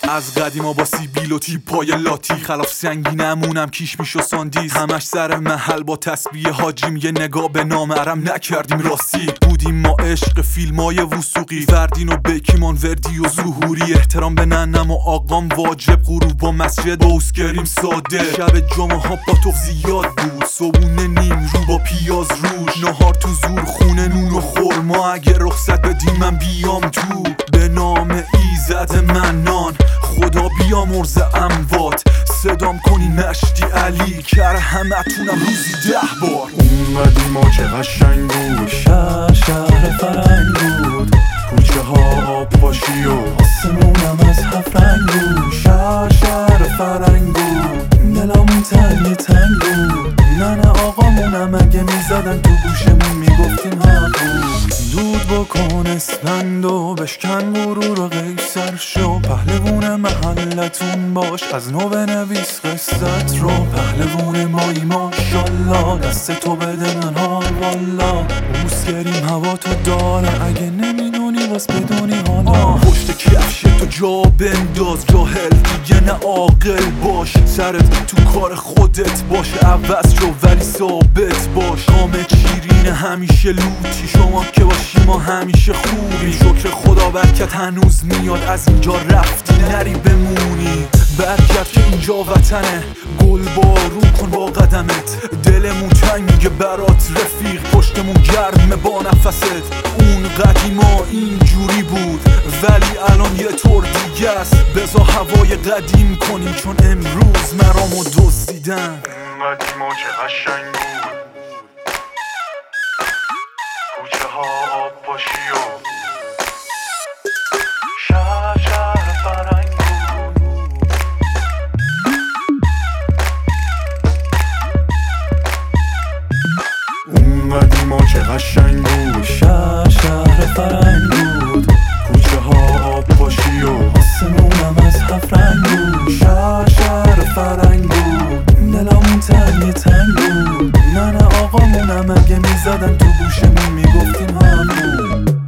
از قدیما با سیبیل و تیپای لاتی خلاف سنگینمونم کیش میشو ساندیز همش سر محل با تسبیح حاجیم یه نگاه به نامرم نکردیم راستی بودیم ما عشق فیلمای وثوقی فردین و بکیمان وردی و ظهوری احترام به ننم و آقام واجب غروب و مسجد با اسکریم ساده شب جمعه ها با تو زیاد بود صبونه نیم رو با پیاز روش نهار تو زور خونه نون و خورما اگه رخصت بدین من بیام تو به نام ایزد منان خدا بیامرز اموات صدام کنی مشتی علی کر همه تونم روزی 10 بار اومدی ما چه قشنگ بود شهر فرنگ بود کوچه ها آب پاشی و آسمونم از هفت رنگ بود شهر فرنگ بود دلمون تنگ بود نه آقامونم اگه میزدن تو گوشمون میگفتیم هم بود دود بکن اسفند و بشکن مرور و قیصر شو پهلوون محلتون باش از نو بنویس قصت رو پهلوون مایی ماشالله دست تو بده من ها والا موسگریم هوا تو داره اگه نمیدونی واس بدونی حالا پشت کفش تو جا بنداز جاهل دیگه نه عاقل باش سرت تو کار خودت باشه عوض شو ولی ثابت باش کامت شیرین همیشه لوتی شما که باشی ما همیشه خوبی شکر خدا برکت هنوز میاد از اینجا رفتی نری بمونی برکت که اینجا وطنه گل بارون کن با قدمت دلمون تنگ برات رفیق پشتمون گرمه با نفست اون قدیما اینجوری بود ولی الان یه طور دیگه است بذار هوای قدیم کنیم چون امروز مرامو دزدیدن اومدی ما چه قشنگ بود کوچه ها آب پاشی و شهر فرنگ بود اومدی ما چه قشنگ بود شهر فرنگ بود کوچه ها آب پاشی و آسمونم از هفت رنگ بود شهر فرنگ بود دلمون تنگ بود نه آقامونم اگه میزدن تو گوشمون میگفتیم هم بود